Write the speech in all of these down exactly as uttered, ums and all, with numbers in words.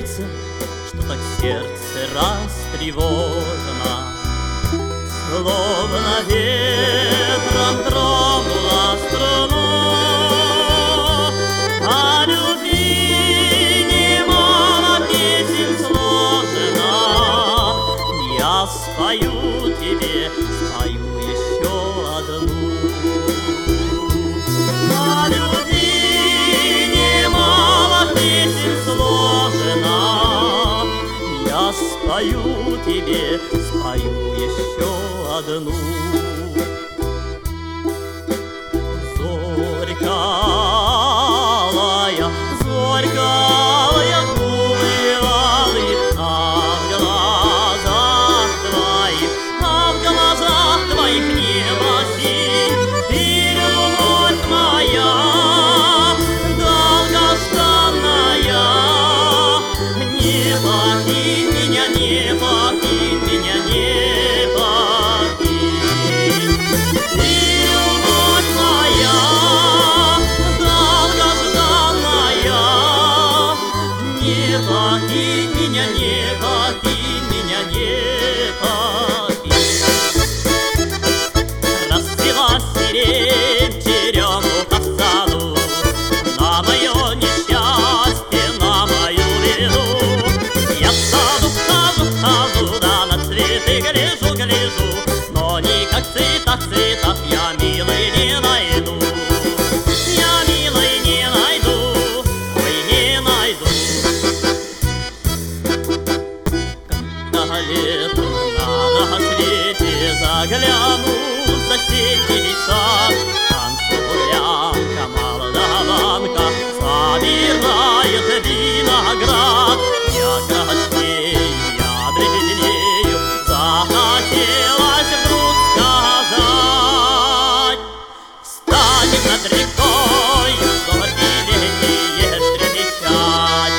сердце, что так сердце растревожено, словно ветром тронула струну. О любви немало песен сложено, я спою тебе, спою еще одну. О любви немало песен сложено, я спою тебе, спою еще одну. Зорькалая, зорькалая, гулевалы, а в глазах твоих, а в глазах твоих небо синь. Ты, любовь моя, долгожданная, не покинь меня, не покинь меня, не покинь. Ты, любовь моя, долгожданная, не покинь меня, не покинь меня, не покинь. Расцвела сирень, черемуха в саду, на мое несчастье, на мою беду. Я в саду хожу, хожу, да на цветы гляжу, гляжу, но никак цвета, цветов я, милый, не найду. Я, милый, не найду, ой, не найду. Когда летом на рассвете загляну в соседний сад, танцует молдаванка, собирает виноград. Я краснею, я древнею, захотелось вдруг сказать: станем над рекой зорьки летние встречать.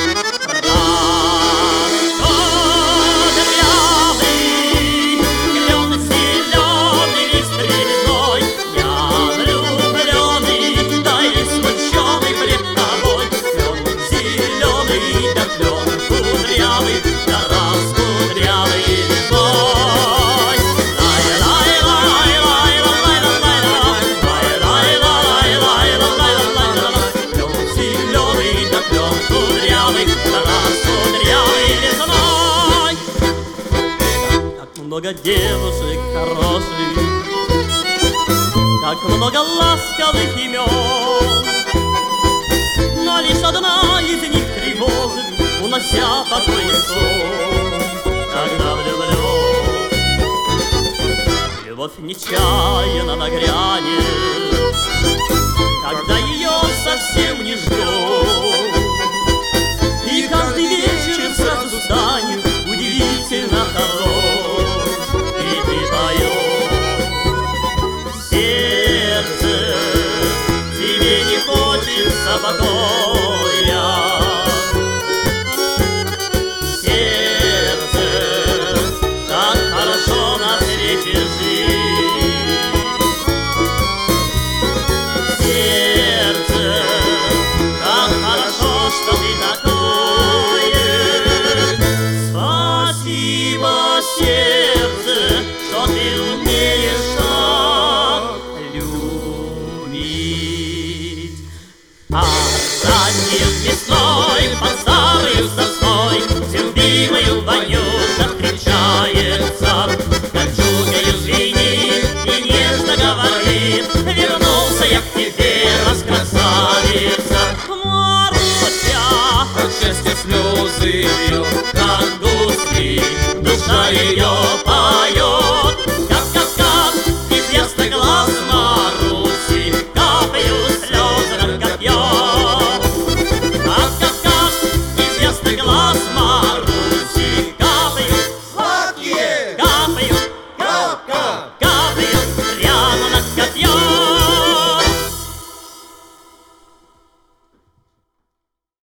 Расцветрялый клен зеленый лист резной, я влюбленный, да и смущенный пред тобой. Клен зеленый, да клен кудрявый, да раскудрявый весной. Клен зеленый, да клен кудрявый, да раскудрявый весной. Как много девушек хороших, как много ласковых имен, но лишь одна из них тревожит, унося покойный сон. Когда влюблен, любовь нечаянно нагрянет, когда ее совсем не ждет.